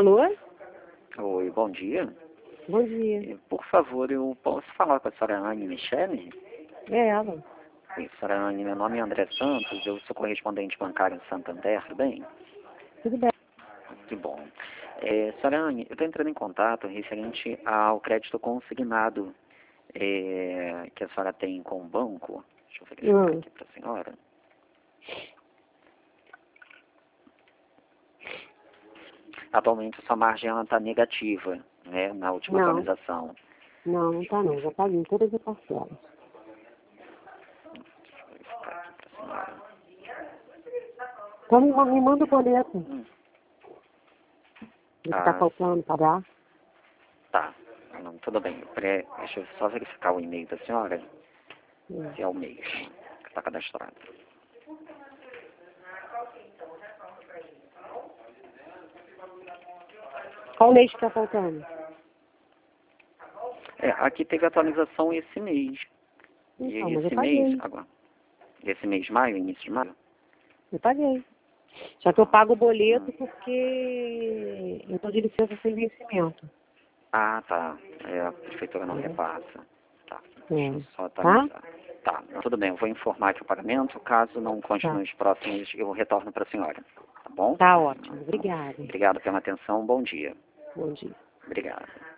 Alô? Oi, bom dia. Bom dia. Por favor, eu posso falar com a senhora Anne Michele? É ela. Oi, senhora Anne, meu nome é André Santos, eu sou correspondente bancário em Santander, tudo bem? Tudo bem. Que bom. Senhora Anne, eu estou entrando em contato referente ao crédito consignado que a senhora tem com o banco. Deixa eu verificar aqui para a senhora. Atualmente a sua margem está negativa, né, na última atualização. Não tá não. Já paguei todas as parcelas. Deixa eu verificar aqui para a senhora. Então me manda o boleto. O que tá Ah, faltando pagar? Tá. Não, tudo bem. Deixa eu só verificar o e-mail da senhora, se é o mesmo que está cadastrado. Qual mês que tá faltando? Aqui teve atualização esse mês. Então, E mas eu esse paguei. mês, agora, esse mês de maio, início de maio? Eu paguei. Só que eu pago o boleto porque eu tô de licença sem vencimento. Ah, tá. A prefeitura não repassa. Tá. Deixa eu só Tá? atualizar. Tá. Tudo bem, eu vou informar aqui o pagamento. Caso não Tá. continue os próximos, eu retorno para a senhora. Tá bom? Tá ótimo. Obrigada. Obrigado pela atenção. Bom dia. Bom dia. Obrigado.